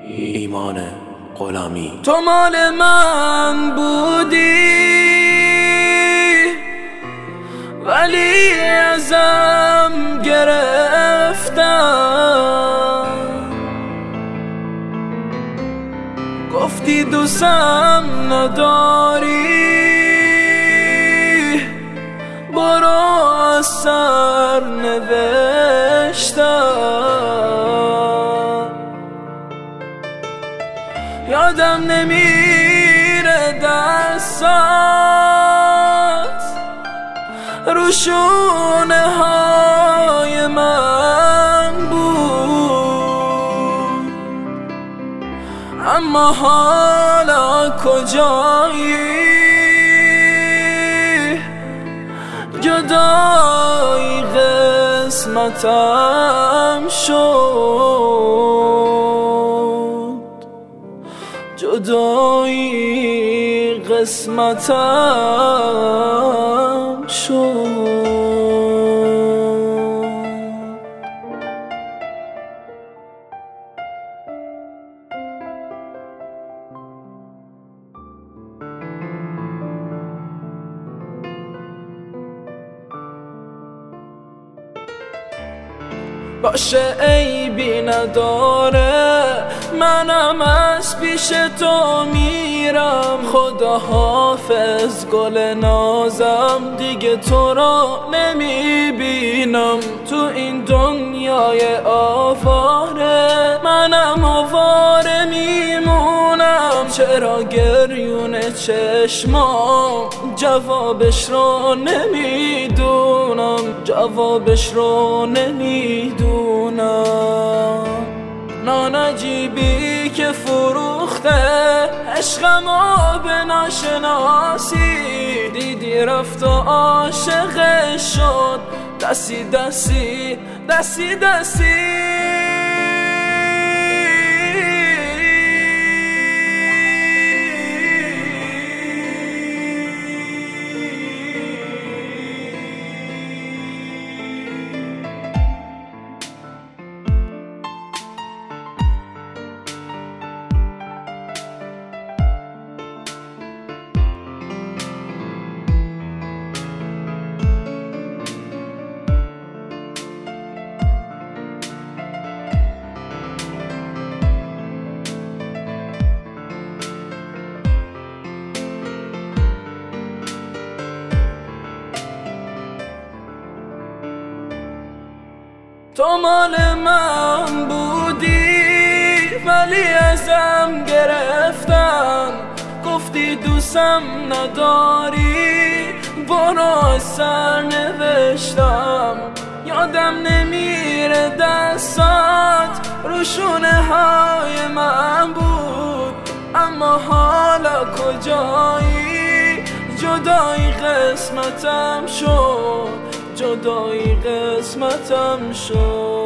ایمان غلامی. تو مال من بودی ولی ازم گرفتم، گفتی دوستم نداری برو از سر نوشتم. یادم نمیره دستات رو شونه های من بود، اما حالا کجایی؟ جدایی قسمتم شد، جدایی قسمتم شد. باشه عیبی نداره، منم از پیش تو میرم. خدا حافظ گل نازم، دیگه تو را نمیبینم. تو این دنیای آواره منم آواره میمونم. چرا گریون چشمام جوابش رو نمیدونم، جوابش رو نمیدونم. نانجیبی که فروخته عشقمو به ناشناسی، دیدی رفت و عاشقش شد. دستی دستی دستی دستی تو مال من بودی ولی ازم گرفتن، گفتی دوستم نداری برو از سر نوشتم. یادم نمیره دستات رو شونه های من بود، اما حالا کجایی؟ جدایی قسمتم شد، جدایی قسمتم شد.